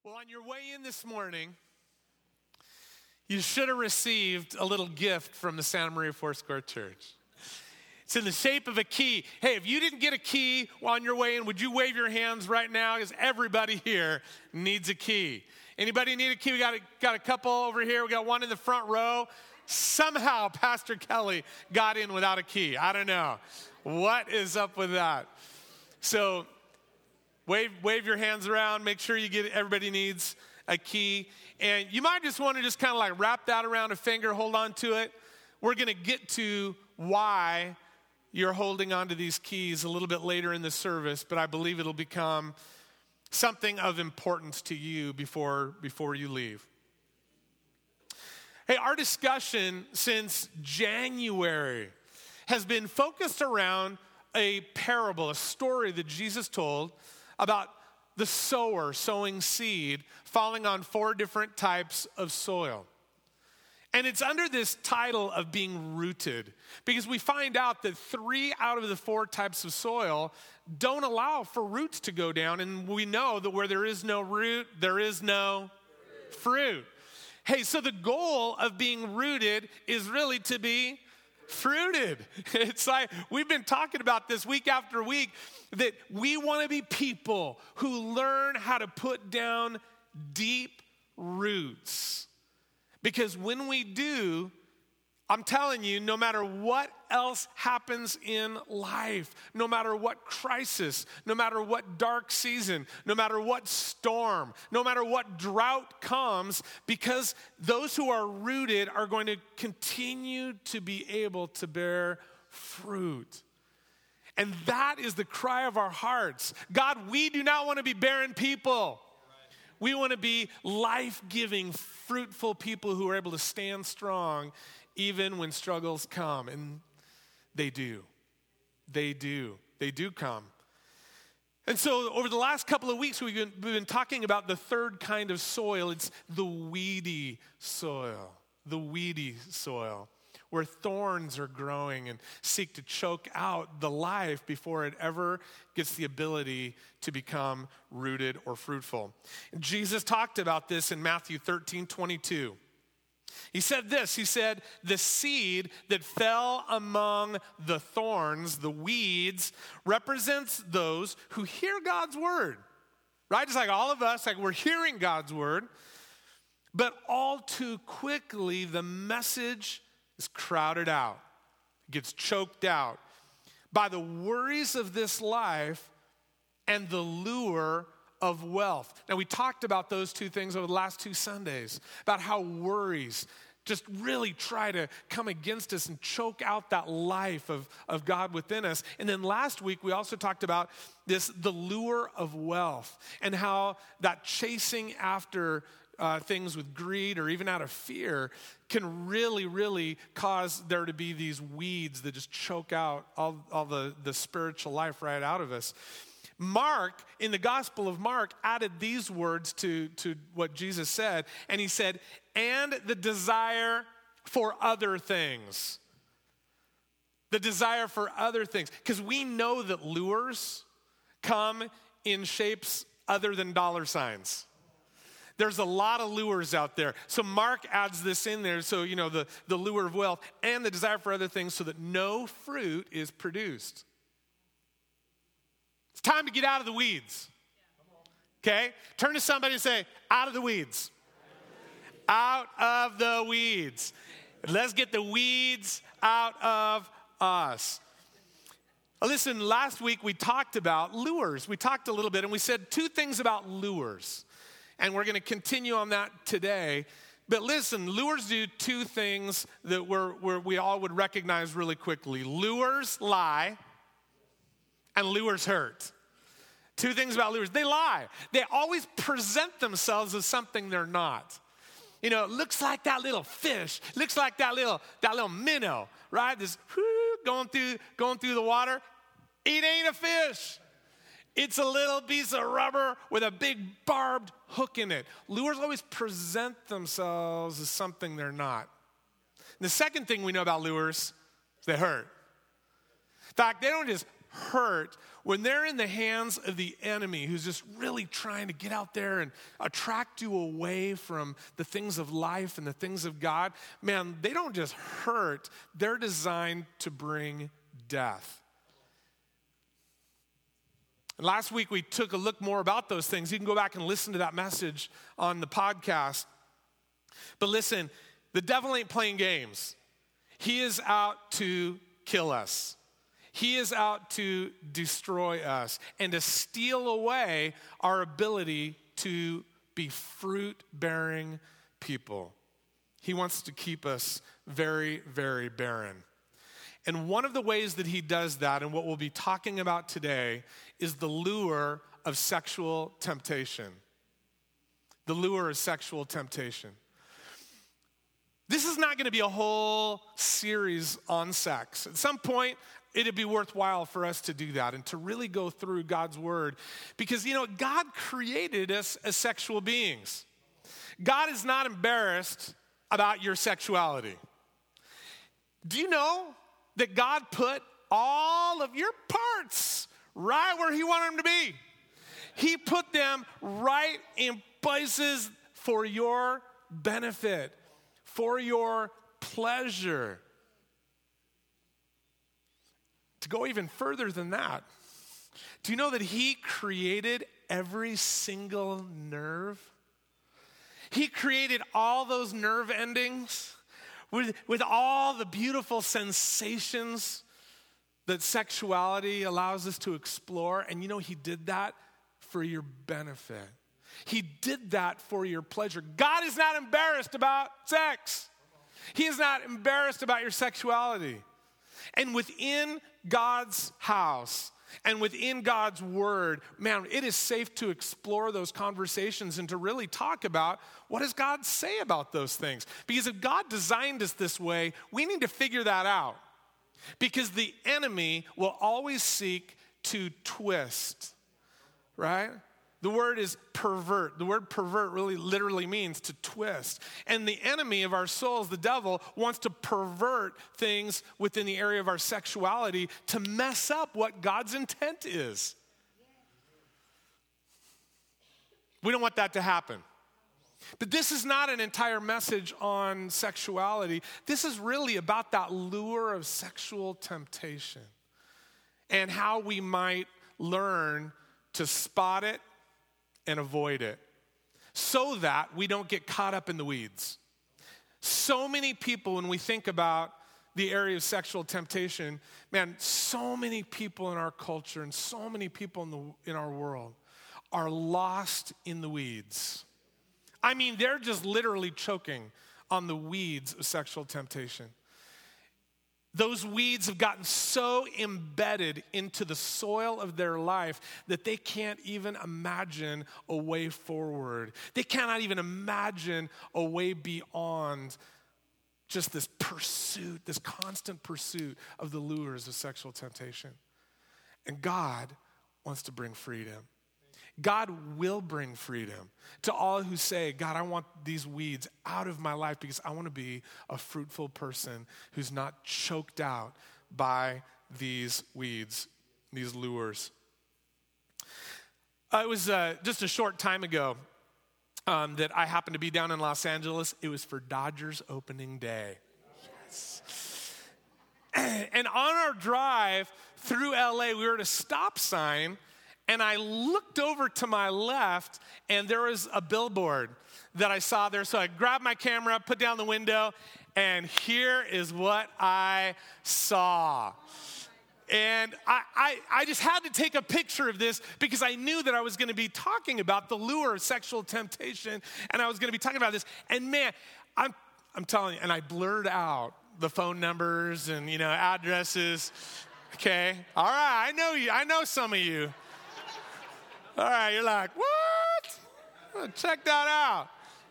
Well, on your way in this morning, you should have received a little gift from the Santa Maria Foursquare Church. It's in the shape of a key. Hey, if you didn't get a key on your way in, would you wave your hands right now? Because everybody here needs a key. Anybody need a key? We got a couple over here. We got one in the front row. Somehow Pastor Kelly got in without a key. I don't know. What is up with that? So wave your hands around. Make sure you get, everybody needs a key. And you might just want to just kind of like wrap that around a finger, hold on to it. We're going to get to why you're holding on to these keys a little bit later in the service, but I believe it'll become something of importance to you before you leave. Hey, our discussion since January has been focused around a parable, a story that Jesus told about the sower sowing seed falling on 4 different types of soil. And it's under this title of being rooted, because we find out that 3 out of the 4 types of soil don't allow for roots to go down. And we know that where there is no root, there is no fruit. Hey, so the goal of being rooted is really to be fruited. It's like we've been talking about this week after week, that we want to be people who learn how to put down deep roots. Because when we do, I'm telling you, no matter what else happens in life, no matter what crisis, no matter what dark season, no matter what storm, no matter what drought comes, because those who are rooted are going to continue to be able to bear fruit. And that is the cry of our hearts. God, we do not want to be barren people. We want to be life-giving, fruitful people who are able to stand strong even when struggles come. And they do. They do. They do come. And so over the last couple of weeks, we've been talking about the third kind of soil. It's the weedy soil. The weedy soil, where thorns are growing and seek to choke out the life before it ever gets the ability to become rooted or fruitful. Jesus talked about this in Matthew 13:22. He said this, he said, the seed that fell among the thorns, the weeds, represents those who hear God's word, right? Just like all of us, like we're hearing God's word, but all too quickly the message is crowded out, gets choked out by the worries of this life and the lure of wealth. Now, we talked about those 2 things over the last 2 Sundays, about how worries just really try to come against us and choke out that life of God within us. And then last week, we also talked about the lure of wealth, and how that chasing after things with greed or even out of fear can really, really cause there to be these weeds that just choke out all the spiritual life right out of us. Mark, in the Gospel of Mark, added these words to what Jesus said, and he said, and the desire for other things. The desire for other things. Because we know that lures come in shapes other than dollar signs. There's a lot of lures out there. So Mark adds this in there. So, you know, the lure of wealth and the desire for other things, so that no fruit is produced. It's time to get out of the weeds. Okay? Turn to somebody and say, out of the weeds. Out of the weeds. Let's get the weeds out of us. Listen, last week we talked about lures. We talked a little bit, and we said 2 things about lures. And we're going to continue on that today. But listen, lures do 2 things that we all would recognize really quickly. Lures lie, and lures hurt. 2 things about lures. They lie. They always present themselves as something they're not. You know, it looks like that little fish. Looks like that little minnow, right? This going through the water. It ain't a fish. It's a little piece of rubber with a big barbed hook in it. Lures always present themselves as something they're not. And the second thing we know about lures is they hurt. In fact, they don't just hurt when they're in the hands of the enemy who's just really trying to get out there and attract you away from the things of life and the things of God. Man, they don't just hurt, they're designed to bring death. And last week we took a look more about those things. You can go back and listen to that message on the podcast. But listen, the devil ain't playing games. He is out to kill us. He is out to destroy us and to steal away our ability to be fruit-bearing people. He wants to keep us very, very barren. And one of the ways that he does that, and what we'll be talking about today, is the lure of sexual temptation. The lure of sexual temptation. This is not going to be a whole series on sex. At some point, it'd be worthwhile for us to do that and to really go through God's word. Because, God created us as sexual beings. God is not embarrassed about your sexuality. Do you know that God put all of your parts right where he wanted them to be? He put them right in places for your benefit, for your pleasure. To go even further than that, do you know that he created every single nerve? He created all those nerve endings with all the beautiful sensations that sexuality allows us to explore. And he did that for your benefit. He did that for your pleasure. God is not embarrassed about sex. He is not embarrassed about your sexuality. And within God's house and within God's word, man, it is safe to explore those conversations and to really talk about what does God say about those things. Because if God designed us this way, we need to figure that out. Because the enemy will always seek to twist, right? The word is pervert. The word pervert really literally means to twist. And the enemy of our souls, the devil, wants to pervert things within the area of our sexuality to mess up what God's intent is. We don't want that to happen. But this is not an entire message on sexuality. This is really about that lure of sexual temptation and how we might learn to spot it and avoid it so that we don't get caught up in the weeds. So many people, when we think about the area of sexual temptation, man, so many people in our culture and so many people in our world are lost in the weeds. I mean, they're just literally choking on the weeds of sexual temptation. Those weeds have gotten so embedded into the soil of their life that they can't even imagine a way forward. They cannot even imagine a way beyond just this pursuit, this constant pursuit of the lures of sexual temptation. And God wants to bring freedom. God will bring freedom to all who say, God, I want these weeds out of my life because I want to be a fruitful person who's not choked out by these weeds, these lures. It was just a short time ago that I happened to be down in Los Angeles. It was for Dodgers opening day. Yes. And on our drive through LA, we were at a stop sign. And I looked over to my left, and there was a billboard that I saw there. So I grabbed my camera, put down the window, and here is what I saw. And I just had to take a picture of this because I knew that I was going to be talking about the lure of sexual temptation, and I was going to be talking about this. And man, I'm telling you, and I blurred out the phone numbers and, addresses. Okay, all right, I know you. I know some of you. All right, you're like, what? Check that out.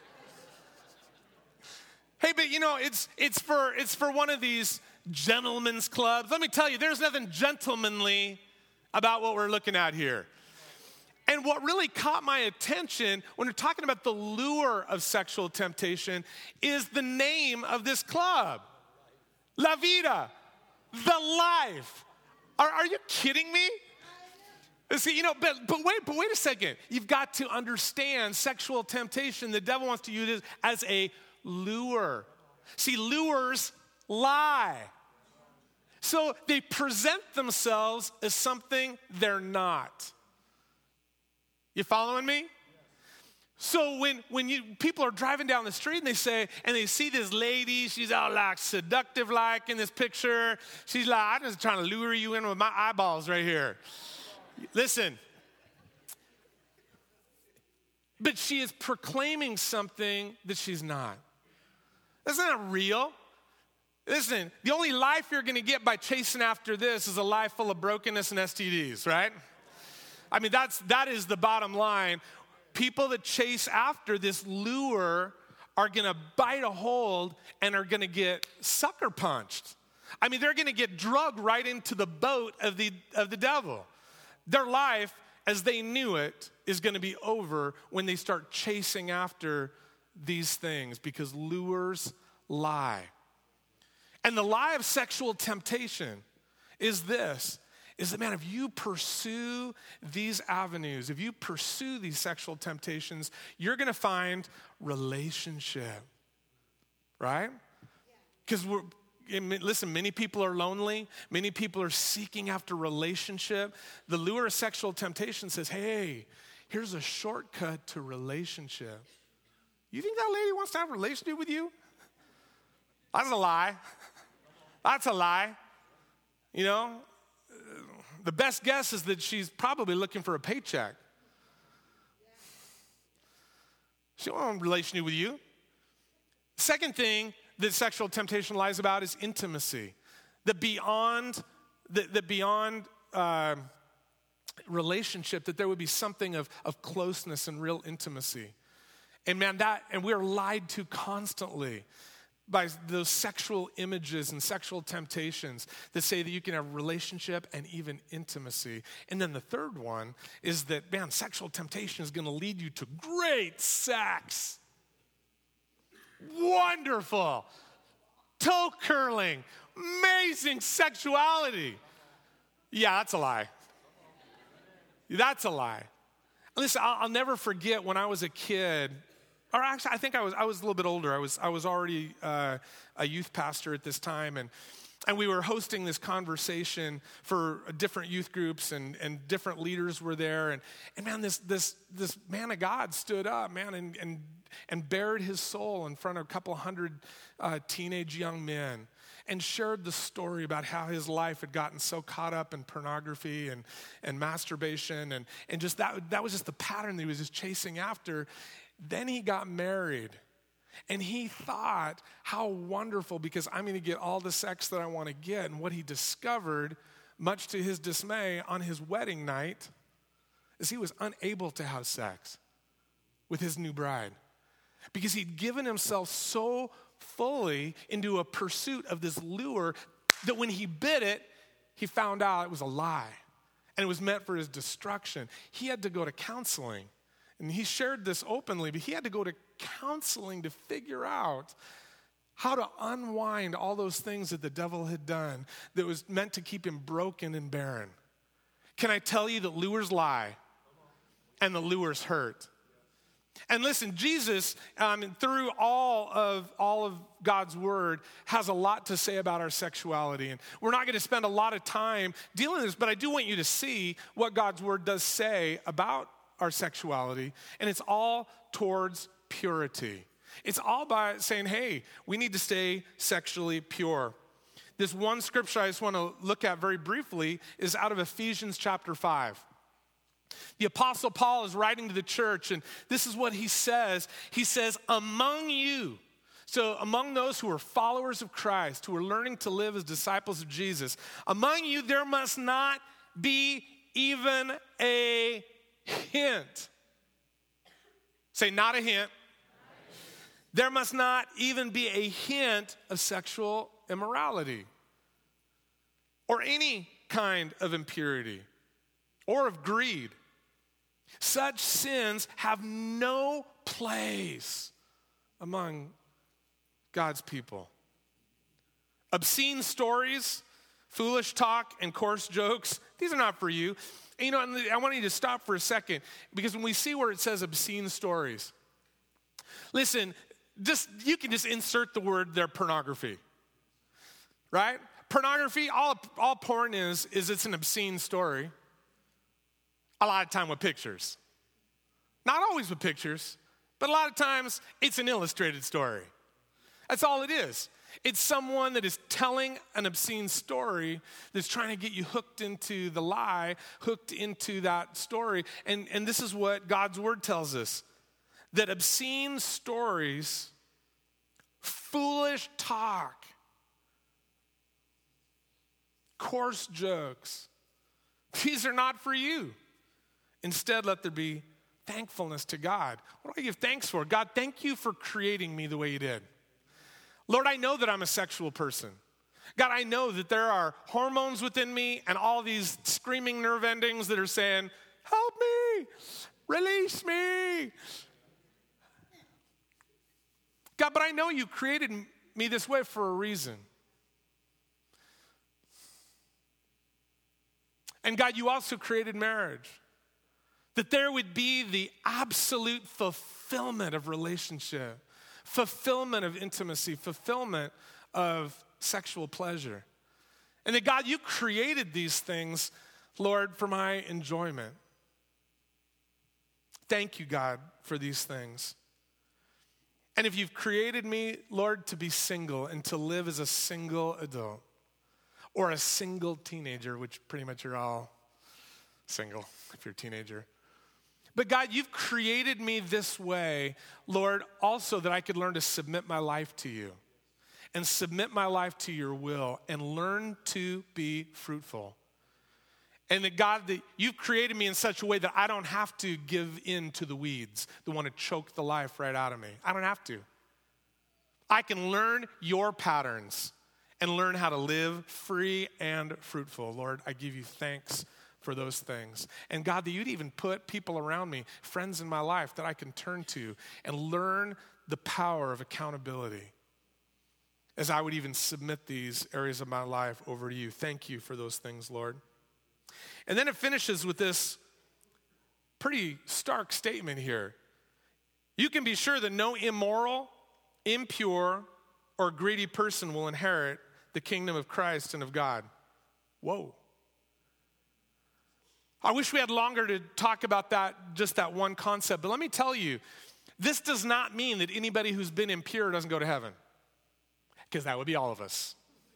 Hey, but it's for one of these gentlemen's clubs. Let me tell you, there's nothing gentlemanly about what we're looking at here. And what really caught my attention when we're talking about the lure of sexual temptation is the name of this club. La Vida, the life. Are you kidding me? See, but wait a second. You've got to understand sexual temptation. The devil wants to use it as a lure. See, lures lie. So they present themselves as something they're not. You following me? So when people are driving down the street and they see this lady, she's all like seductive like in this picture. She's like, I'm just trying to lure you in with my eyeballs right here. Listen. But she is proclaiming something that she's not. That's not real. Listen, the only life you're going to get by chasing after this is a life full of brokenness and STDs, right? I mean, that is the bottom line. People that chase after this lure are going to bite a hold and are going to get sucker punched. I mean, they're going to get drugged right into the boat of the devil. Their life, as they knew it, is going to be over when they start chasing after these things because lures lie. And the lie of sexual temptation is this, is that, man, if you pursue these avenues, if you pursue these sexual temptations, you're going to find relationship, right? Because listen, many people are lonely. Many people are seeking after relationship. The lure of sexual temptation says, hey, here's a shortcut to relationship. You think that lady wants to have a relationship with you? That's a lie. That's a lie. The best guess is that she's probably looking for a paycheck. She don't want a relationship with you. Second thing that sexual temptation lies about is intimacy. That beyond relationship, that there would be something of closeness and real intimacy. And man, and we're lied to constantly by those sexual images and sexual temptations that say that you can have relationship and even intimacy. And then the third one is that, man, sexual temptation is going to lead you to great sex. Wonderful. Toe curling. Amazing sexuality. Yeah, that's a lie. That's a lie. Listen, I'll never forget when I was a kid. Or actually, I think I was a little bit older. I was already a youth pastor at this time, and we were hosting this conversation for different youth groups, and different leaders were there, and man, this man of God stood up, man, and bared his soul in front of a couple hundred teenage young men, and shared the story about how his life had gotten so caught up in pornography and masturbation, and just that was just the pattern that he was just chasing after. Then he got married, and he thought, how wonderful, because I'm going to get all the sex that I want to get. And what he discovered, much to his dismay, on his wedding night, is he was unable to have sex with his new bride because he'd given himself so fully into a pursuit of this lure that when he bit it, he found out it was a lie, and it was meant for his destruction. He had to go to counseling. And he shared this openly, but he had to go to counseling to figure out how to unwind all those things that the devil had done that was meant to keep him broken and barren. Can I tell you that lures lie and the lures hurt? And listen, Jesus, through all of God's word, has a lot to say about our sexuality. And we're not going to spend a lot of time dealing with this, but I do want you to see what God's word does say about our sexuality, and it's all towards purity. It's all by saying, hey, we need to stay sexually pure. This one scripture I just want to look at very briefly is out of Ephesians chapter 5. The Apostle Paul is writing to the church, and this is what he says. He says, among you, so among those who are followers of Christ, who are learning to live as disciples of Jesus, among you there must not be even a hint. Say, not a hint. There must not even be a hint of sexual immorality or any kind of impurity or of greed. Such sins have no place among God's people. Obscene stories foolish talk and coarse jokes, these are not for you. And, I want you to stop for a second, because when we see where it says obscene stories, listen, you can just insert the word there, pornography, right? Pornography, all porn is it's an obscene story, a lot of time with pictures. Not always with pictures, but a lot of times it's an illustrated story. That's all it is. It's someone that is telling an obscene story that's trying to get you hooked into the lie, hooked into that story. And this is what God's word tells us, that obscene stories, foolish talk, coarse jokes, these are not for you. Instead, let there be thankfulness to God. What do I give thanks for? God, thank you for creating me the way you did. Lord, I know that I'm a sexual person. God, I know that there are hormones within me and all these screaming nerve endings that are saying, help me, release me. God, but I know you created me this way for a reason. And God, you also created marriage, that there would be the absolute fulfillment of relationship, fulfillment of intimacy, fulfillment of sexual pleasure. And that God, you created these things, Lord, for my enjoyment. Thank you, God, for these things. And if you've created me, Lord, to be single and to live as a single adult or a single teenager, which pretty much you're all single if you're a teenager. But God, you've created me this way, Lord, also that I could learn to submit my life to you and submit my life to your will and learn to be fruitful. And that God, that you've created me in such a way that I don't have to give in to the weeds that want to choke the life right out of me. I don't have to. I can learn your patterns and learn how to live free and fruitful. Lord, I give you thanks for those things. And God, that you'd even put people around me, friends in my life that I can turn to and learn the power of accountability as I would even submit these areas of my life over to you. Thank you for those things, Lord. And then it finishes with this pretty stark statement here. You can be sure that no immoral, impure, or greedy person will inherit the kingdom of Christ and of God. Whoa. I wish we had longer to talk about that, just that one concept. But let me tell you, this does not mean that anybody who's been impure doesn't go to heaven, because that would be all of us.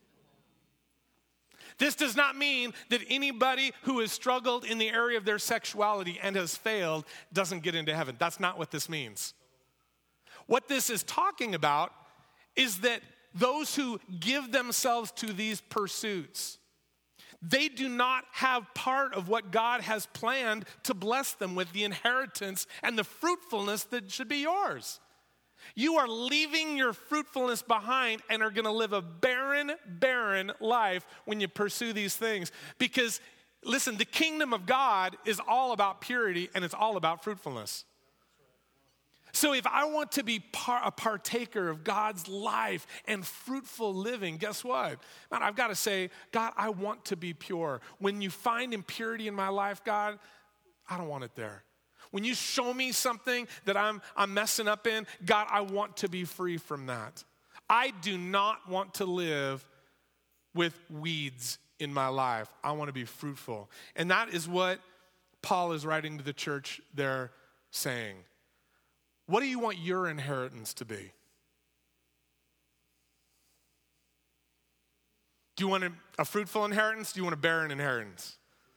This does not mean that anybody who has struggled in the area of their sexuality and has failed doesn't get into heaven. That's not what this means. What this is talking about is that those who give themselves to these pursuits, they do not have part of what God has planned to bless them with, the inheritance and the fruitfulness that should be yours. You are leaving your fruitfulness behind and are going to live a barren life when you pursue these things. Because, listen, the kingdom of God is all about purity and it's all about fruitfulness. So if I want to be a partaker of God's life and fruitful living, guess what? Man, I've got to say, God, I want to be pure. When you find impurity in my life, God, I don't want it there. When you show me something that I'm messing up in, God, I want to be free from that. I do not want to live with weeds in my life. I want to be fruitful. And that is what Paul is writing to the church there saying. What do you want your inheritance to be? Do you want a fruitful inheritance? Do you want a barren inheritance?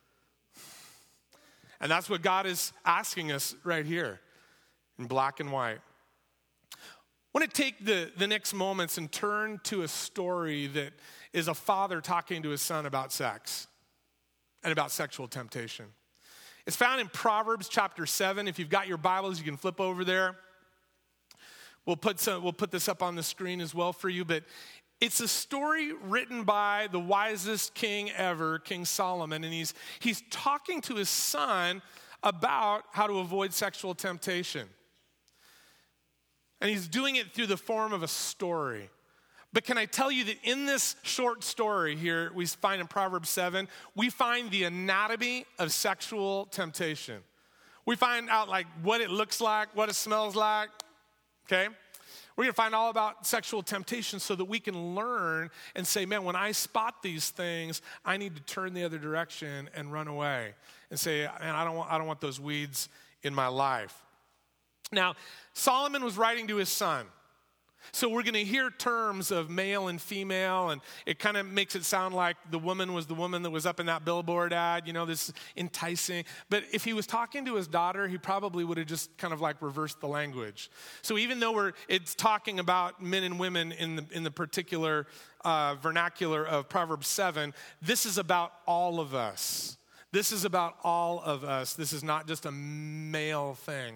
And that's what God is asking us right here in black and white. I want to take the next moments and turn to a story that is a father talking to his son about sex and about sexual temptation. It's found in Proverbs chapter 7. If you've got your Bibles, you can flip over there. We'll put this up on the screen as well for you, but it's a story written by the wisest king ever, King Solomon, and he's talking to his son about how to avoid sexual temptation. And he's doing it through the form of a story. But can I tell you that in this short story here we find in Proverbs 7, we find the anatomy of sexual temptation. We find out like what it looks like, what it smells like, okay? We're gonna find all about sexual temptation so that we can learn and say, man, when I spot these things, I need to turn the other direction and run away and say, man, I don't want those weeds in my life. Now, Solomon was writing to his son. So we're going to hear terms of male and female, and it kind of makes it sound like the woman was the woman that was up in that billboard ad, this enticing. But if he was talking to his daughter, he probably would have just kind of like reversed the language. So even though it's talking about men and women in the particular vernacular of Proverbs 7, this is about all of us. This is about all of us. This is not just a male thing.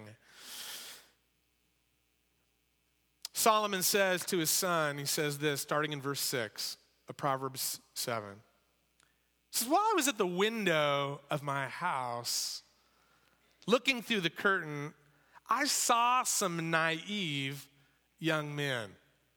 Solomon says to his son, he says this, starting in verse 6 of Proverbs 7. He says, while I was at the window of my house, looking through the curtain, I saw some naive young men.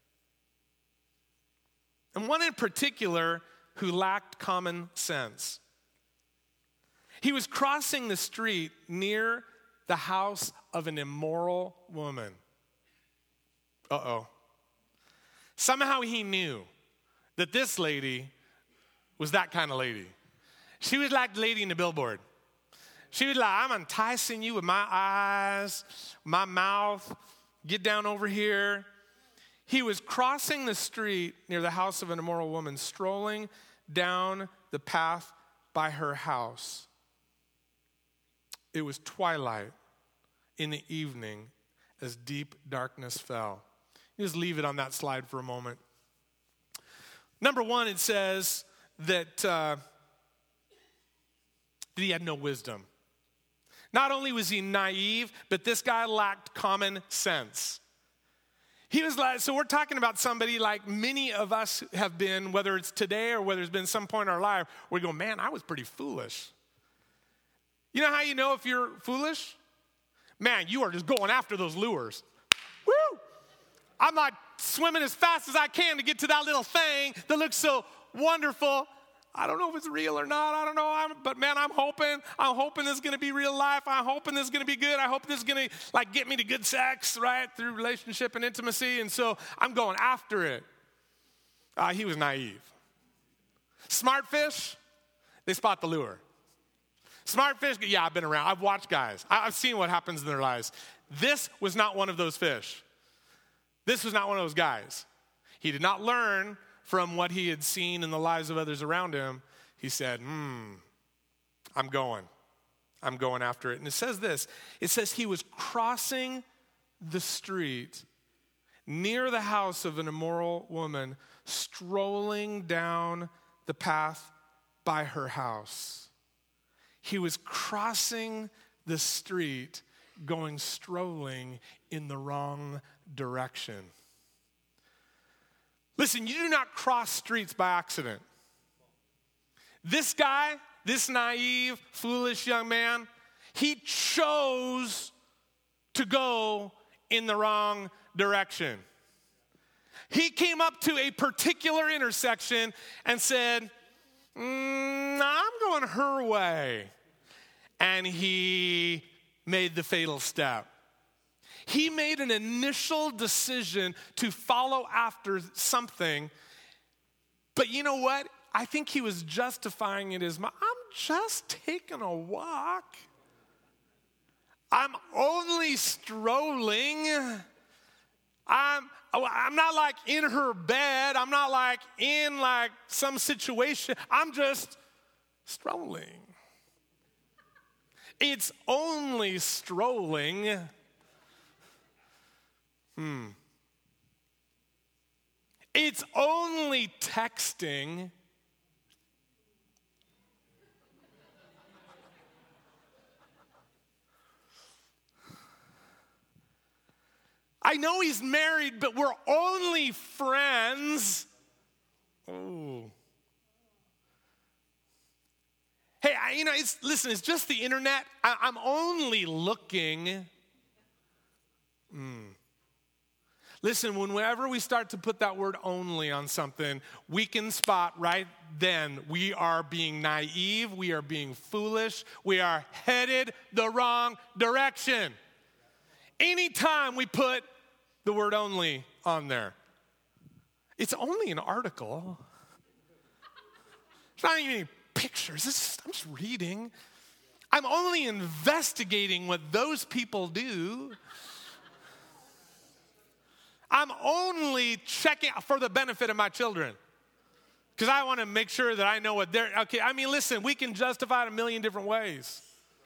And one in particular who lacked common sense. He was crossing the street near the house of an immoral woman. Uh-oh. Somehow he knew that this lady was that kind of lady. She was like the lady in the billboard. She was like, I'm enticing you with my eyes, my mouth. Get down over here. He was crossing the street near the house of an immoral woman, strolling down the path by her house. It was twilight in the evening as deep darkness fell. Just leave it on that slide for a moment. Number one, it says that he had no wisdom. Not only was he naive, but this guy lacked common sense. He was like, so we're talking about somebody like many of us have been, whether it's today or whether it's been some point in our life, where we go, man, I was pretty foolish. You know how you know if you're foolish? Man, you are just going after those lures. Woo! I'm like swimming as fast as I can to get to that little thing that looks so wonderful. I don't know if it's real or not. I don't know. But man, I'm hoping this is going to be real life. I'm hoping this is going to be good. I hope this is going to like get me to good sex, right? Through relationship and intimacy. And so I'm going after it. He was naive. Smart fish, they spot the lure. Smart fish, yeah, I've been around. I've watched guys. I've seen what happens in their lives. This was not one of those fish. This was not one of those guys. He did not learn from what he had seen in the lives of others around him. He said, I'm going after it. And it says this. It says he was crossing the street near the house of an immoral woman, strolling down the path by her house. He was crossing the street, going strolling in the wrong direction. Listen, you do not cross streets by accident. This guy, this naive, foolish young man, he chose to go in the wrong direction. He came up to a particular intersection and said, I'm going her way. And he made the fatal step. He made an initial decision to follow after something. But you know what? I think he was justifying it as, I'm just taking a walk. I'm only strolling. I'm not like in her bed. I'm not like in like some situation. I'm just strolling. It's only strolling. It's only texting. I know he's married, but we're only friends. Oh. Hey, listen, it's just the internet. I'm only looking. Listen, whenever we start to put that word only on something, we can spot right then we are being naive, we are being foolish, we are headed the wrong direction. Anytime we put the word only on there, it's only an article. It's not even any pictures. I'm just reading. I'm only investigating what those people do. I'm only checking for the benefit of my children because I want to make sure that I know what they're, okay, I mean, listen, we can justify it a million different ways.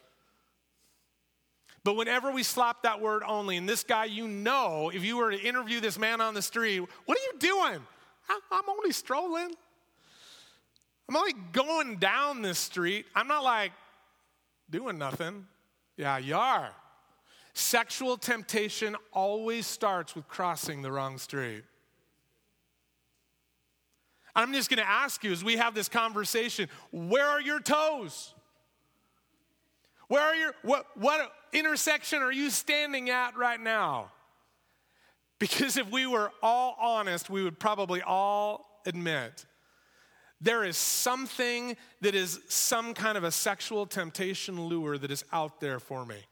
But whenever we slap that word only, and this guy, you know, if you were to interview this man on the street, what are you doing? I'm only strolling. I'm only going down this street. I'm not like doing nothing. Yeah, you are. Sexual temptation always starts with crossing the wrong street. I'm just going to ask you as we have this conversation, where are your toes? What intersection are you standing at right now? Because if we were all honest, we would probably all admit there is something that is some kind of a sexual temptation lure that is out there for me.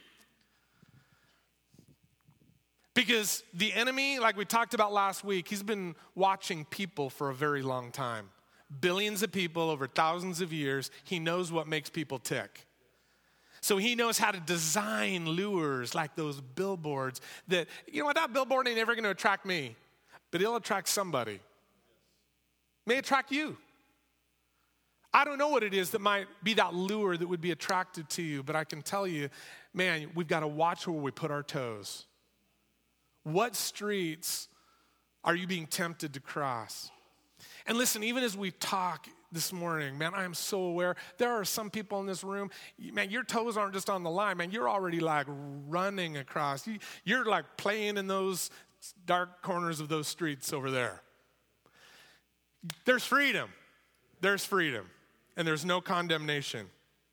Because the enemy, like we talked about last week, he's been watching people for a very long time. Billions of people over thousands of years. He knows what makes people tick. So he knows how to design lures like those billboards that, you know what, that billboard ain't ever going to attract me, but it'll attract somebody. May attract you. I don't know what it is that might be that lure that would be attracted to you, but I can tell you, man, we've got to watch where we put our toes. What streets are you being tempted to cross? And listen, even as we talk this morning, man, I am so aware there are some people in this room, man, your toes aren't just on the line, man, you're already like running across. You're like playing in those dark corners of those streets over there. There's freedom. There's freedom. And there's no condemnation.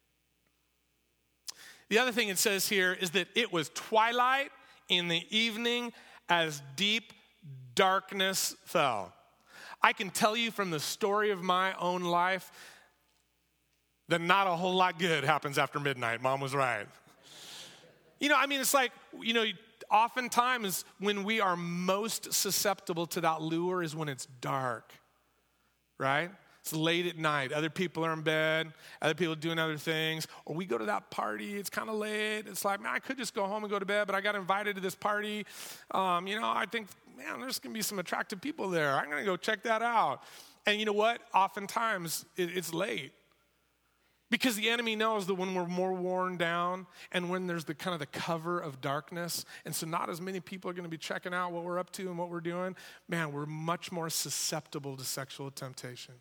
The other thing it says here is that it was twilight in the evening as deep darkness fell. I can tell you from the story of my own life that not a whole lot good happens after midnight. Mom was right. You know, I mean, it's like, you know, oftentimes when we are most susceptible to that lure is when it's dark, right? It's late at night. Other people are in bed. Other people are doing other things. Or we go to that party. It's kind of late. It's like, man, I could just go home and go to bed, but I got invited to this party. I think, man, there's going to be some attractive people there. I'm going to go check that out. And you know what? Oftentimes, it's late. Because the enemy knows that when we're more worn down and when there's the kind of the cover of darkness, and so not as many people are going to be checking out what we're up to and what we're doing, man, we're much more susceptible to sexual temptation.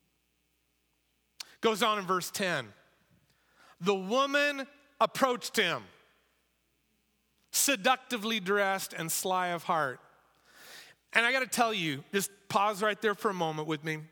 Goes on in verse 10. The woman approached him, seductively dressed and sly of heart. And I got to tell you, just pause right there for a moment with me.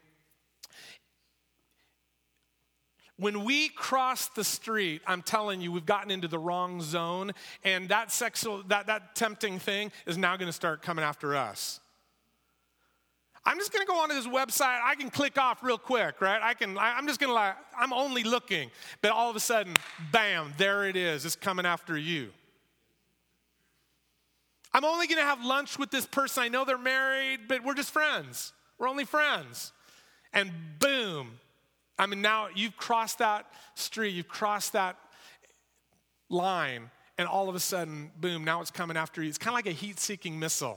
When we cross the street, I'm telling you, we've gotten into the wrong zone, and that tempting thing is now going to start coming after us. I'm just going to go onto this website. I can click off real quick, right? I'm only looking. But all of a sudden, bam, there it is. It's coming after you. I'm only going to have lunch with this person. I know they're married, but we're just friends. We're only friends. And boom. I mean, now you've crossed that street. You've crossed that line. And all of a sudden, boom, now it's coming after you. It's kind of like a heat-seeking missile.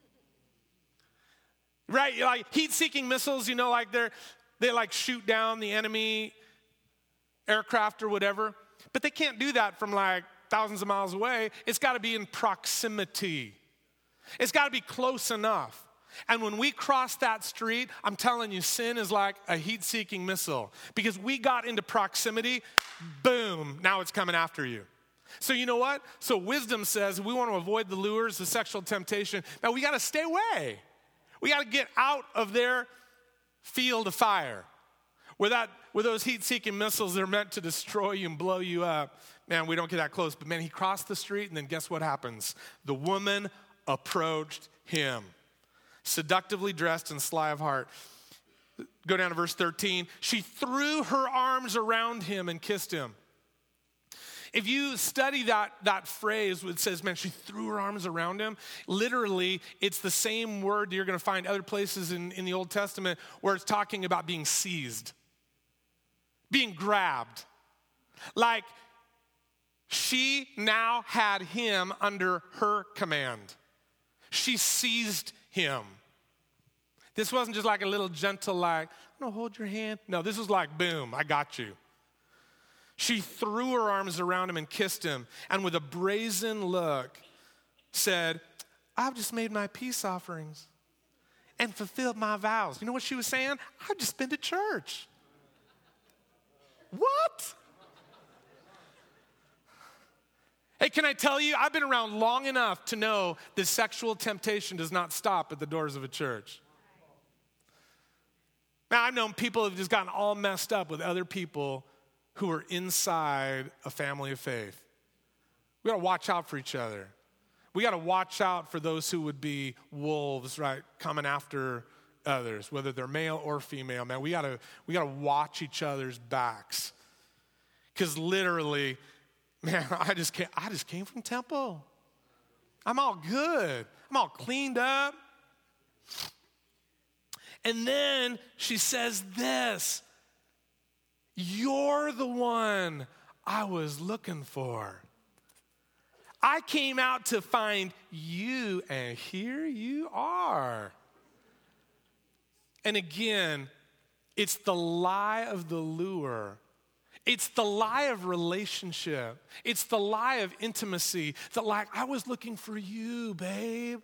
Right, like heat-seeking missiles, like they like shoot down the enemy aircraft or whatever. But they can't do that from like thousands of miles away. It's got to be in proximity. It's got to be close enough. And when we cross that street, I'm telling you, sin is like a heat-seeking missile. Because we got into proximity, boom, now it's coming after you. So you know what? So wisdom says we want to avoid the lures, the sexual temptation. Now we got to stay away. We got to get out of their field of fire. Where those heat-seeking missiles that are meant to destroy you and blow you up, man, we don't get that close. But man, he crossed the street, and then guess what happens? The woman approached him, seductively dressed and sly of heart. Go down to verse 13. She threw her arms around him and kissed him. If you study that phrase, it says, man, she threw her arms around him. Literally, it's the same word you're going to find other places in the Old Testament where it's talking about being seized, being grabbed. Like, she now had him under her command. She seized him. This wasn't just like a little gentle, like, I'm going to hold your hand. No, this was like, boom, I got you. She threw her arms around him and kissed him, and with a brazen look said, I've just made my peace offerings and fulfilled my vows. You know what she was saying? I've just been to church. What? Hey, can I tell you, I've been around long enough to know that sexual temptation does not stop at the doors of a church. Now, I've known people who have just gotten all messed up with other people who are inside a family of faith. We got to watch out for each other. We got to watch out for those who would be wolves, right, coming after others, whether they're male or female. Man, we got to watch each other's backs, because literally, man, I just came from temple. I'm all good. I'm all cleaned up. And then she says this. You're the one I was looking for. I came out to find you, and here you are. And again, it's the lie of the lure. It's the lie of relationship. It's the lie of intimacy. That like, I was looking for you, babe.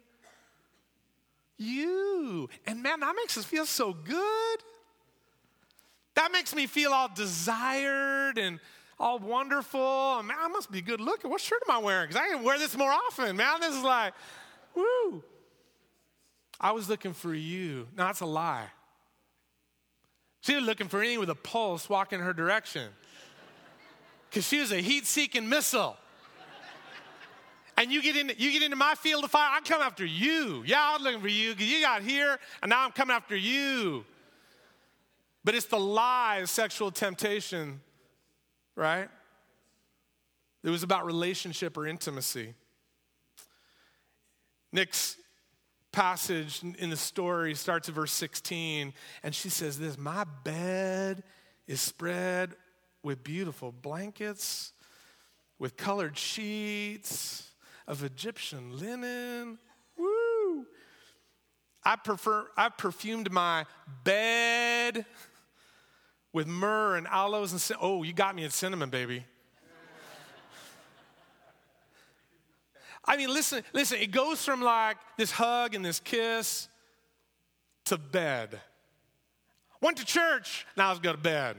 You. And man, that makes us feel so good. That makes me feel all desired and all wonderful. Man, I must be good looking. What shirt am I wearing? Because I can wear this more often, man. This is like, woo. I was looking for you. No, that's a lie. She was looking for anything with a pulse walking in her direction. Because she was a heat-seeking missile. And you get into my field of fire, I come after you. Yeah, I was looking for you because you got here, and now I'm coming after you. But it's the lie of sexual temptation, right? It was about relationship or intimacy. Nick's passage in the story starts at verse 16, and she says this, my bed is spread with beautiful blankets, with colored sheets of Egyptian linen. Woo! I perfumed my bed with myrrh and aloes and cinnamon. Oh, you got me at cinnamon, baby. I mean, listen, it goes from like this hug and this kiss to bed. Went to church, now let's go to bed.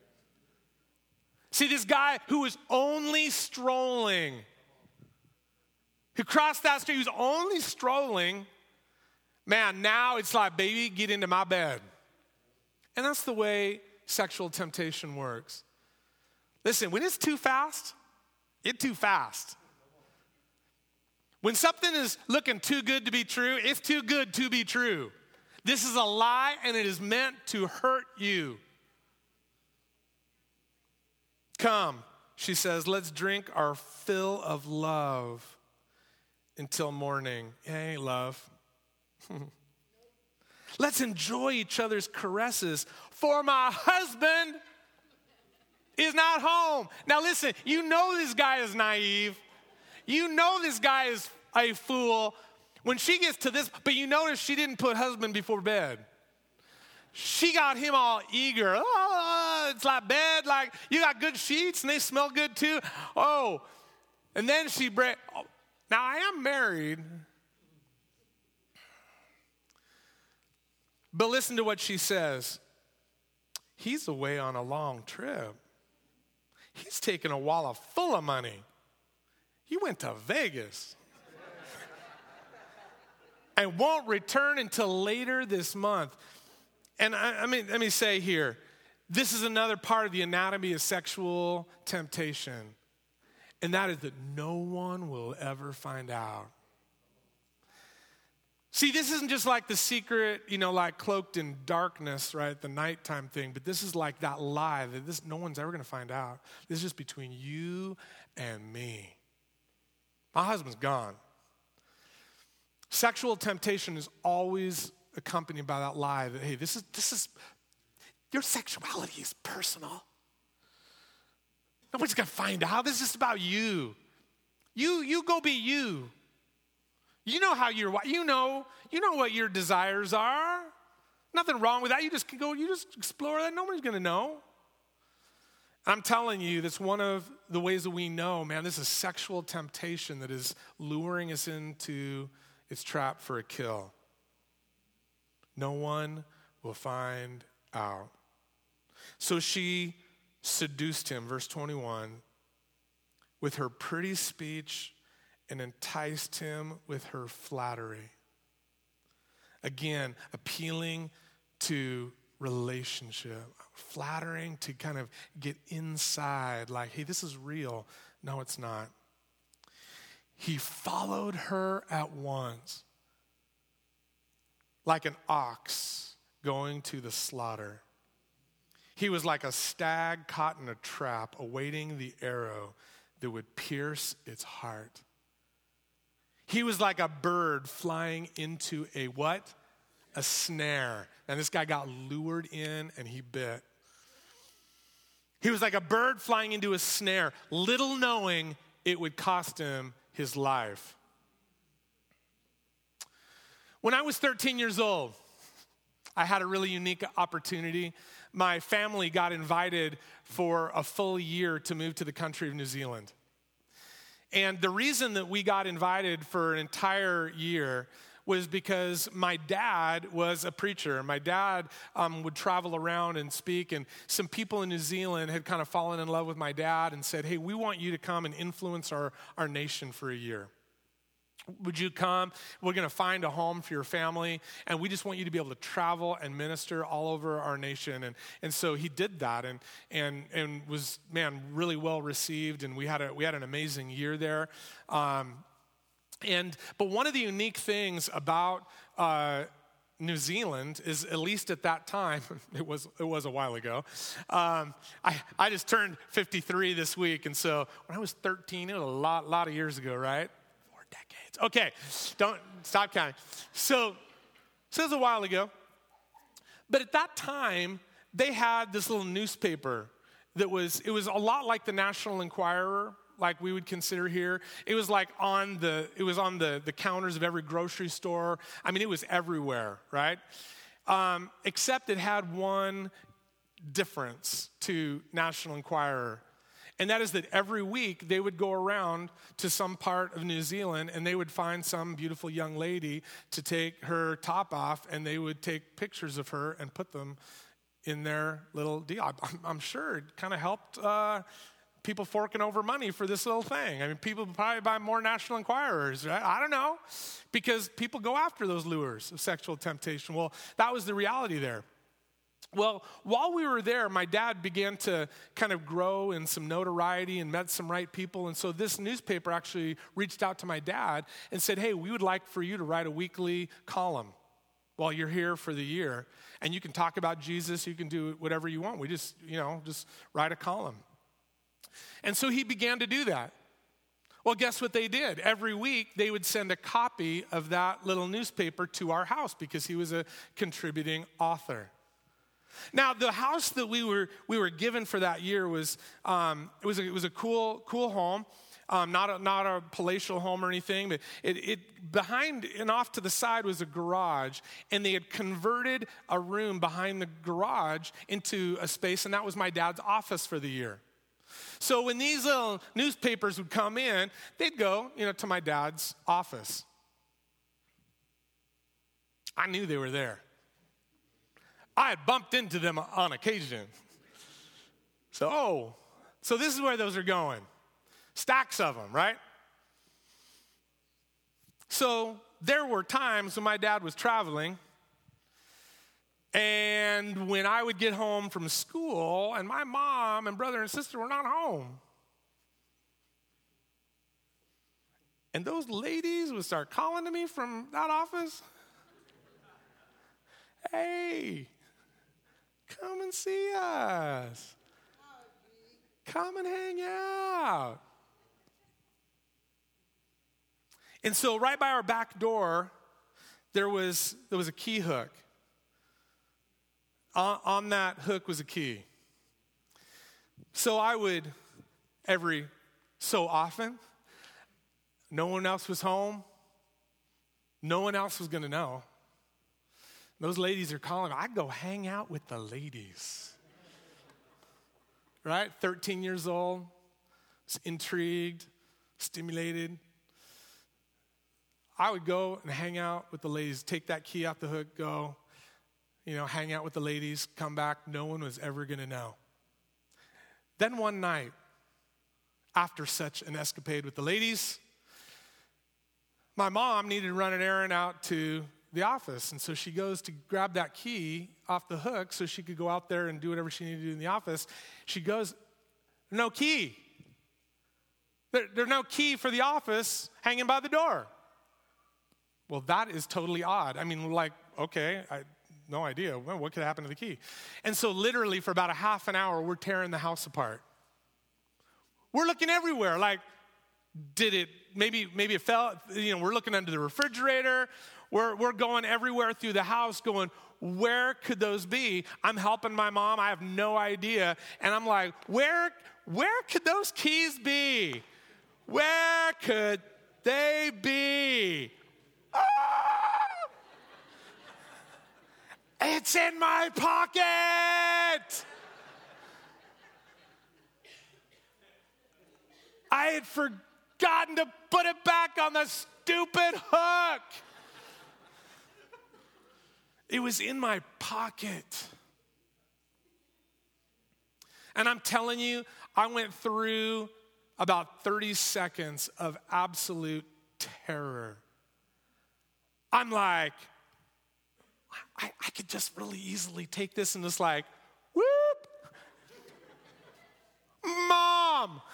See, this guy who was only strolling, who crossed that street, he was only strolling, man, now it's like, baby, get into my bed. And that's the way sexual temptation works. Listen, when it's too fast, it's too fast. When something is looking too good to be true, it's too good to be true. This is a lie, and it is meant to hurt you. Come, she says, let's drink our fill of love until morning. Hey, love. Let's enjoy each other's caresses, for my husband is not home. Now listen, you know this guy is naive. You know this guy is a fool. When she gets to this, but you notice she didn't put husband before bed. She got him all eager. Oh, it's like bed, like you got good sheets and they smell good too. Oh, and then now I am married. But listen to what she says. He's away on a long trip. He's taking a wallet full of money. He went to Vegas and won't return until later this month. And let me say here, this is another part of the anatomy of sexual temptation. And that is that no one will ever find out. See, this isn't just like the secret, like cloaked in darkness, right? The nighttime thing, but this is like that lie that no one's ever going to find out. This is just between you and me. My husband's gone. Sexual temptation is always accompanied by that lie that, hey, this is, your sexuality is personal. Nobody's going to find out. This is just about you. You go be you. You know how you know what your desires are. Nothing wrong with that. You just explore that. Nobody's going to know. I'm telling you, that's one of the ways that we know, man, this is sexual temptation that is luring us into its trap for a kill. No one will find out. So she seduced him, verse 21, with her pretty speech and enticed him with her flattery. Again, appealing to relationship, flattering to kind of get inside, like, hey, this is real. No, it's not. He followed her at once, like an ox going to the slaughter. He was like a stag caught in a trap, awaiting the arrow that would pierce its heart. He was like a bird flying into a what? A snare. And this guy got lured in and he bit. He was like a bird flying into a snare, little knowing it would cost him his life. When I was 13 years old, I had a really unique opportunity. My family got invited for a full year to move to the country of New Zealand. And the reason that we got invited for an entire year was because my dad was a preacher. My dad would travel around and speak, and some people in New Zealand had kind of fallen in love with my dad and said, hey, we want you to come and influence our nation for a year. Would you come? We're going to find a home for your family, and we just want you to be able to travel and minister all over our nation. And so he did that, and was, man, really well received, and we had an amazing year there. But one of the unique things about New Zealand is, at least at that time, it was a while ago. I just turned 53 this week, and so when I was 13, it was a lot of years ago, right? Decades. Okay, don't stop counting. So it was a while ago. But at that time, they had this little newspaper it was a lot like the National Enquirer, like we would consider here. It was like on the counters of every grocery store. I mean, it was everywhere, right? Except it had one difference to National Enquirer. And that is that every week they would go around to some part of New Zealand and they would find some beautiful young lady to take her top off, and they would take pictures of her and put them in their little deal. I'm sure it kind of helped people forking over money for this little thing. I mean, people probably buy more National Enquirers, right? I don't know, because people go after those lures of sexual temptation. Well, that was the reality there. Well, while we were there, my dad began to kind of grow in some notoriety and met some right people. And so this newspaper actually reached out to my dad and said, hey, we would like for you to write a weekly column while you're here for the year. And you can talk about Jesus. You can do whatever you want. We just write a column. And so he began to do that. Well, guess what they did? Every week, they would send a copy of that little newspaper to our house because he was a contributing author. Now, the house that we were given for that year was it was a cool home, not a palatial home or anything, but it behind and off to the side was a garage, and they had converted a room behind the garage into a space, and that was my dad's office for the year. So when these little newspapers would come in, they'd go, to my dad's office. I knew they were there. I had bumped into them on occasion. So this is where those are going. Stacks of them, right? So there were times when my dad was traveling, and when I would get home from school and my mom and brother and sister were not home. And those ladies would start calling to me from that office. Hey, come and see us. Come and hang out. And so right by our back door, there was a key hook. On that hook was a key. So I would, every so often, no one else was home. No one else was going to know. Those ladies are calling. I'd go hang out with the ladies. Right? 13 years old, intrigued, stimulated. I would go and hang out with the ladies, take that key off the hook, go, hang out with the ladies, come back. No one was ever going to know. Then one night, after such an escapade with the ladies, my mom needed to run an errand out to the office. And so she goes to grab that key off the hook so she could go out there and do whatever she needed to do in the office. She goes, no key. There's no key for the office hanging by the door. Well, that is totally odd. I mean, okay, no idea. Well, what could happen to the key? And so literally for about a half an hour, we're tearing the house apart. We're looking everywhere. Maybe it fell, we're looking under the refrigerator. We're going everywhere through the house going, where could those be? I'm helping my mom. I have no idea. And I'm like, where could those keys be? Where could they be? Ah! It's in my pocket. I had forgotten to put it back on the stupid hook. It was in my pocket. And I'm telling you, I went through about 30 seconds of absolute terror. I'm like, I could just really easily take this and just whoop. Mom!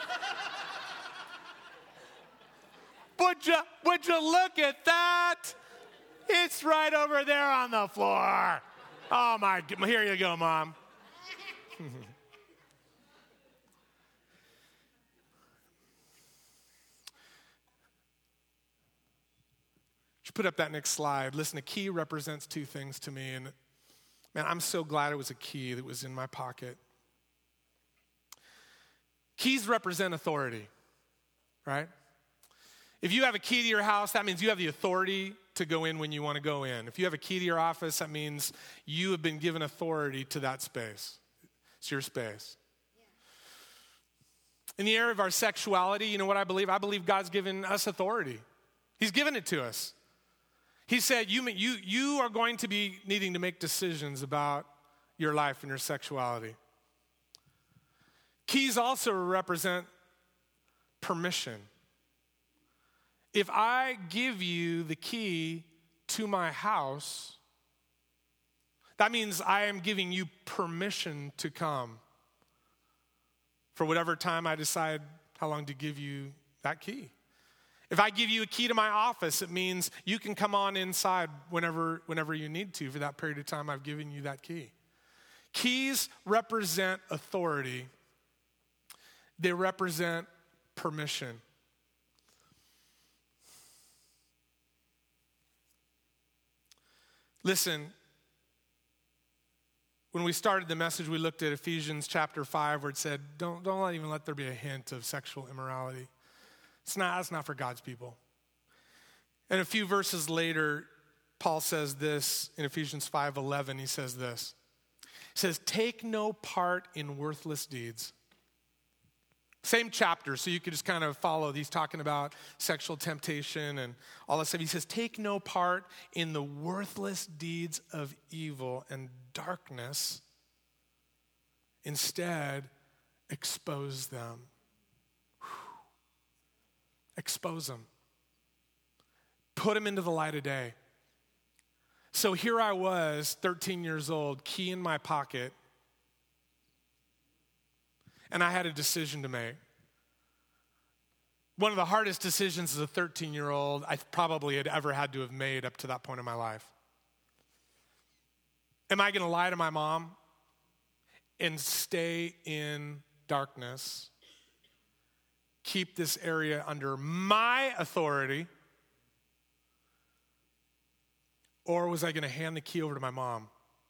Would you look at that? It's right over there on the floor. Oh my, here you go, Mom. Put up that next slide. Listen, a key represents two things to me. And man, I'm so glad it was a key that was in my pocket. Keys represent authority, right? If you have a key to your house, that means you have the authority to go in when you want to go in. If you have a key to your office, that means you have been given authority to that space. It's your space. In the area of our sexuality, you know what I believe? I believe God's given us authority. He's given it to us. He said, you are going to be needing to make decisions about your life and your sexuality. Keys also represent permission. If I give you the key to my house, that means I am giving you permission to come for whatever time I decide how long to give you that key. If I give you a key to my office, it means you can come on inside whenever you need to for that period of time I've given you that key. Keys represent authority. They represent permission. Listen, when we started the message, we looked at Ephesians chapter 5 where it said, don't even let there be a hint of sexual immorality. That's not for God's people. And a few verses later, Paul says this in Ephesians 5:11. He says this. He says, take no part in worthless deeds. Same chapter, so you could just kind of follow. He's talking about sexual temptation and all that stuff. He says, take no part in the worthless deeds of evil and darkness. Instead, expose them. Expose them. Put them into the light of day. So here I was, 13 years old, key in my pocket, and I had a decision to make. One of the hardest decisions as a 13-year-old I probably had ever had to have made up to that point in my life. Am I going to lie to my mom and stay in darkness, keep this area under my authority, or was I going to hand the key over to my mom?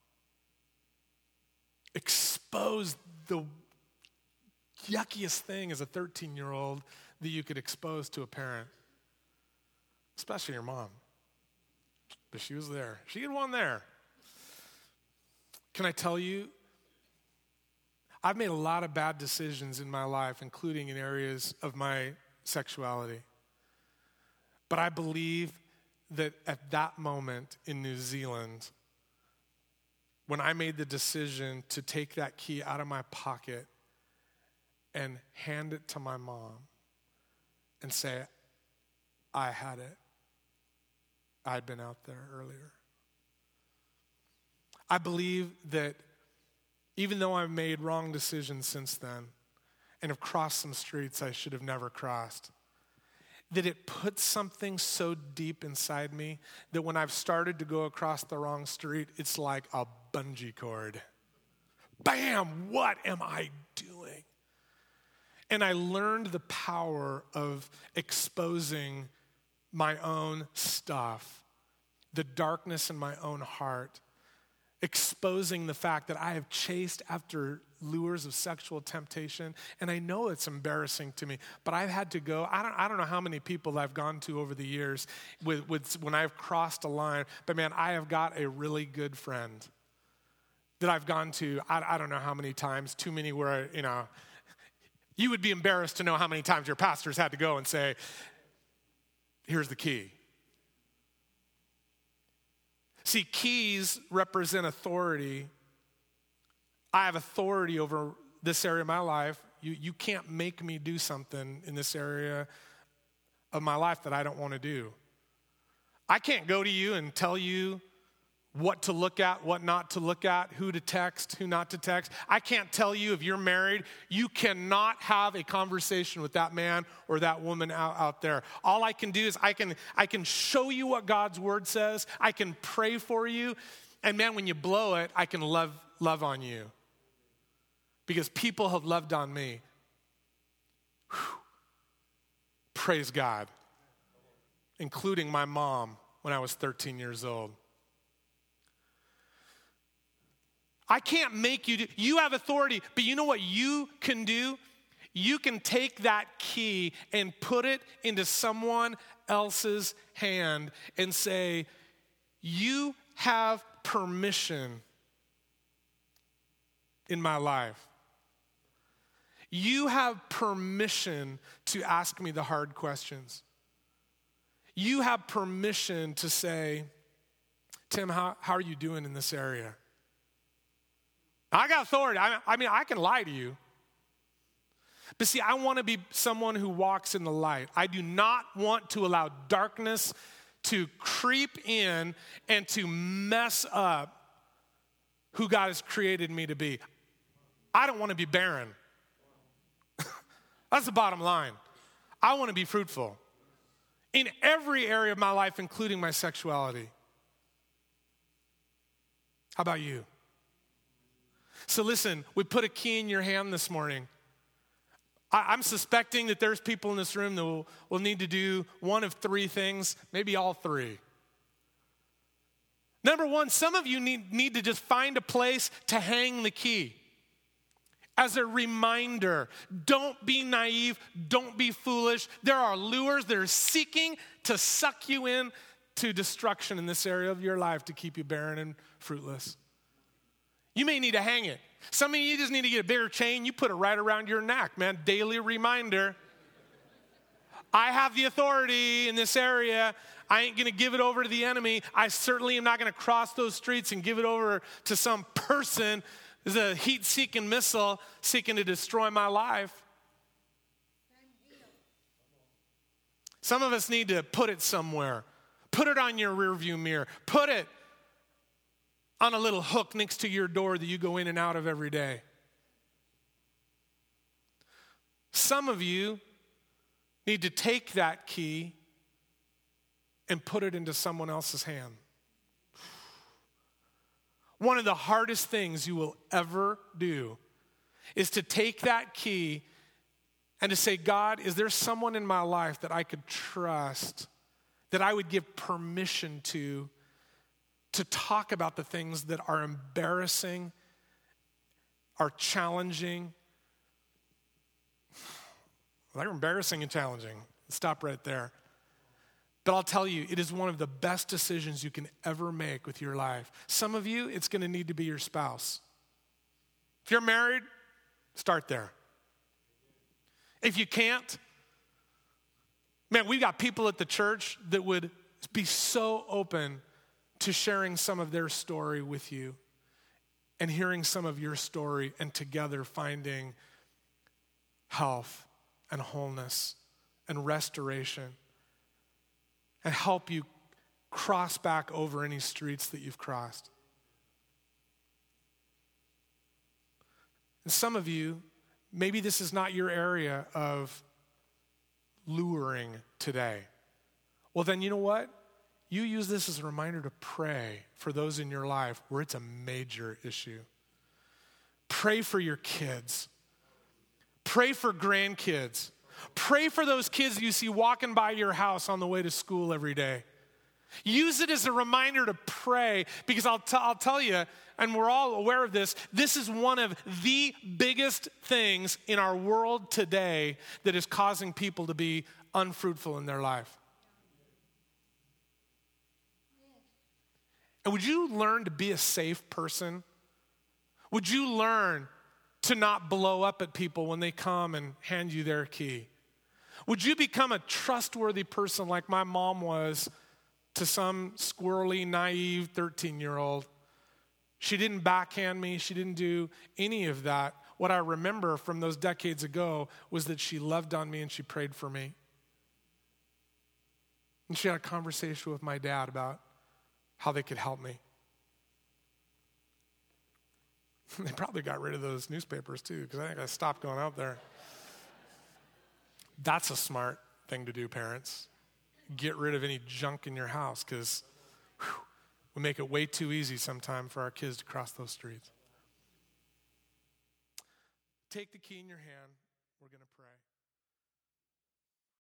Expose the yuckiest thing as a 13-year-old that you could expose to a parent, especially your mom. But she was there. She had one there. Can I tell you, I've made a lot of bad decisions in my life, including in areas of my sexuality. But I believe that at that moment in New Zealand, when I made the decision to take that key out of my pocket and hand it to my mom and say, I had it. I'd been out there earlier. I believe that even though I've made wrong decisions since then and have crossed some streets I should have never crossed, that it puts something so deep inside me that when I've started to go across the wrong street, it's like a bungee cord. Bam! What am I doing? And I learned the power of exposing my own stuff, the darkness in my own heart, exposing the fact that I have chased after lures of sexual temptation, and I know it's embarrassing to me, but I've had to go. I don't know how many people I've gone to over the years with when I've crossed a line, but man, I have got a really good friend that I've gone to, I don't know how many times, too many where, you would be embarrassed to know how many times your pastors had to go and say, here's the key. See, keys represent authority. I have authority over this area of my life. You can't make me do something in this area of my life that I don't want to do. I can't go to you and tell you what to look at, what not to look at, who to text, who not to text. I can't tell you if you're married, you cannot have a conversation with that man or that woman out there. All I can do is I can show you what God's word says. I can pray for you. And man, when you blow it, I can love on you. Because people have loved on me. Whew. Praise God. Including my mom when I was 13 years old. I can't make you do. You have authority, but you know what you can do? You can take that key and put it into someone else's hand and say, you have permission in my life. You have permission to ask me the hard questions. You have permission to say, Tim, how are you doing in this area? I got authority. I mean, I can lie to you. But see, I want to be someone who walks in the light. I do not want to allow darkness to creep in and to mess up who God has created me to be. I don't want to be barren. That's the bottom line. I want to be fruitful in every area of my life, including my sexuality. How about you? So listen, we put a key in your hand this morning. I'm suspecting that there's people in this room that will need to do one of three things, maybe all three. Number one, some of you need to just find a place to hang the key. As a reminder, don't be naive, don't be foolish. There are lures that are seeking to suck you in to destruction in this area of your life to keep you barren and fruitless. You may need to hang it. Some of you just need to get a bigger chain. You put it right around your neck, man. Daily reminder. I have the authority in this area. I ain't going to give it over to the enemy. I certainly am not going to cross those streets and give it over to some person who's a heat-seeking missile seeking to destroy my life. Some of us need to put it somewhere. Put it on your rearview mirror. Put it on a little hook next to your door that you go in and out of every day. Some of you need to take that key and put it into someone else's hand. One of the hardest things you will ever do is to take that key and to say, God, is there someone in my life that I could trust, that I would give permission to talk about the things that are embarrassing, are challenging? They're embarrassing and challenging. Stop right there. But I'll tell you, it is one of the best decisions you can ever make with your life. Some of you, it's going to need to be your spouse. If you're married, start there. If you can't, man, we've got people at the church that would be so open to sharing some of their story with you and hearing some of your story and together finding health and wholeness and restoration and help you cross back over any streets that you've crossed. And some of you, maybe this is not your area of luring today. Well, then you know what? You use this as a reminder to pray for those in your life where it's a major issue. Pray for your kids. Pray for grandkids. Pray for those kids you see walking by your house on the way to school every day. Use it as a reminder to pray, because I'll tell you, and we're all aware of this, this is one of the biggest things in our world today that is causing people to be unfruitful in their life. And would you learn to be a safe person? Would you learn to not blow up at people when they come and hand you their key? Would you become a trustworthy person like my mom was to some squirrely, naive 13-year-old? She didn't backhand me. She didn't do any of that. What I remember from those decades ago was that she loved on me and she prayed for me. And she had a conversation with my dad about how they could help me. They probably got rid of those newspapers too, because I think I stopped going out there. That's a smart thing to do, parents. Get rid of any junk in your house, because we make it way too easy sometimes for our kids to cross those streets. Take the key in your hand. We're going to pray.